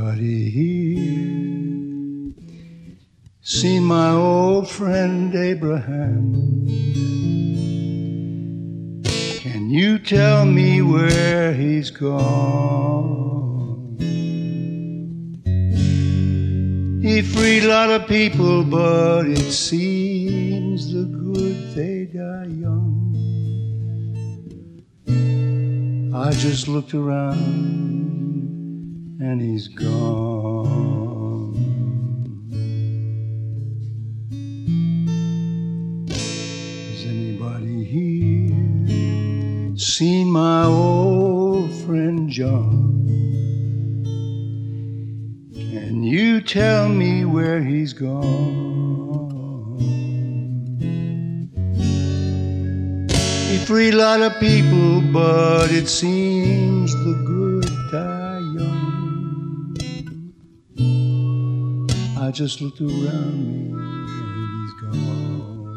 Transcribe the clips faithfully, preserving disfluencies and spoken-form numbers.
Anybody here seen my old friend Abraham? Can you tell me where he's gone? He freed a lot of people, but it seems the good they die young. I just looked around and he's gone. Has anybody here seen my old friend John? Can you tell me where he's gone? He freed a lot of people, but it seems the good die young. I just looked around me and he's gone.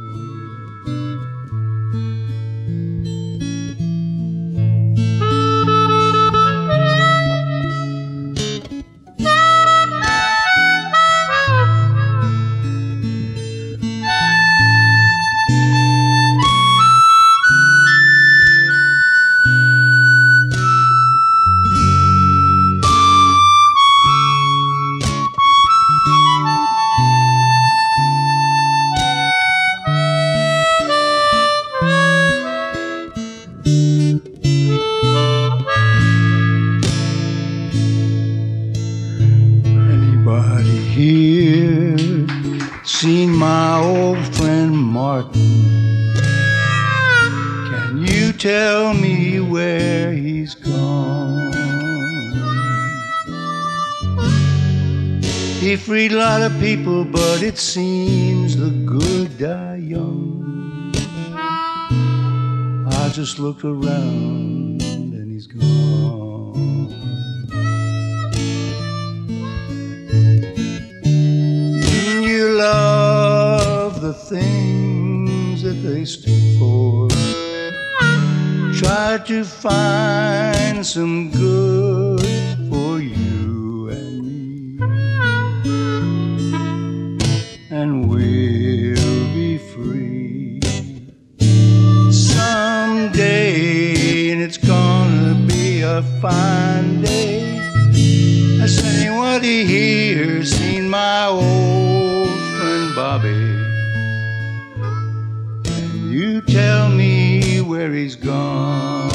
Anybody here seen my old friend Martin? Can you tell me where he's gone? He freed a lot of people, but it seems the good die young. I just looked around and he's gone. You love the things that they stood for. Try to find some good for you and me, and we'll be free someday, and it's gonna be a fine day. Has anybody here seen my old friend Bobby? Can you tell me where he's gone?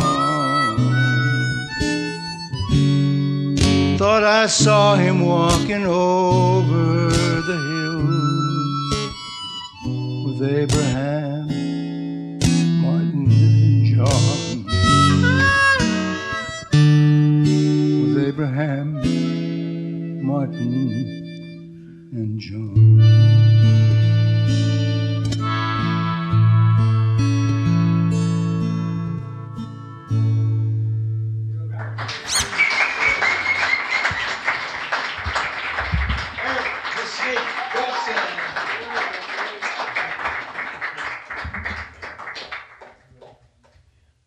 Thought I saw him walking over the hill with Abraham, Martin, and John. With Abraham, Martin, and John.